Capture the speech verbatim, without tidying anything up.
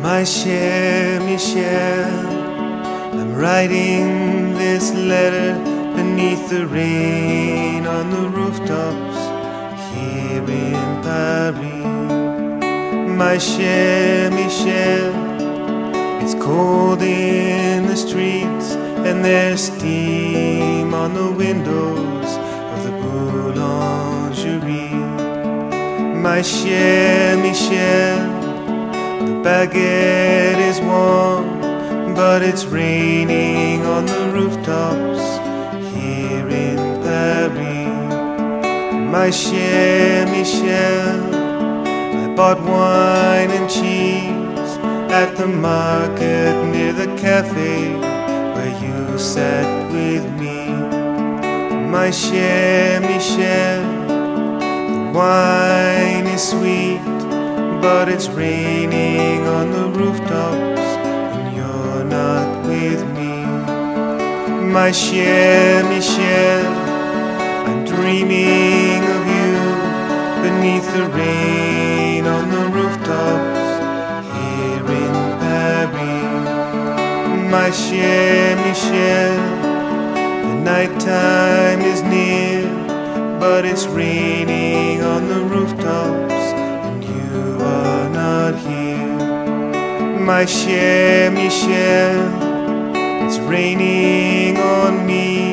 My cher Michel, I'm writing this letter beneath the rain on the rooftops here in Paris. My cher Michel, it's cold in the streets and there's steam on the windows of the boulangerie. My cher Michel, the baguette is warm, but it's raining on the rooftops here in Paris. My cher Michel, I bought wine and cheese at the market near the cafe where you sat with me. My cher Michel, the wine is sweet, but it's raining on the rooftops and you're not with me. My cher Michel, I'm dreaming of you beneath the rain on the rooftops here in Paris. My cher Michel, the nighttime is near, but it's raining on the rooftops and you are not here. My cher Michel, it's raining on me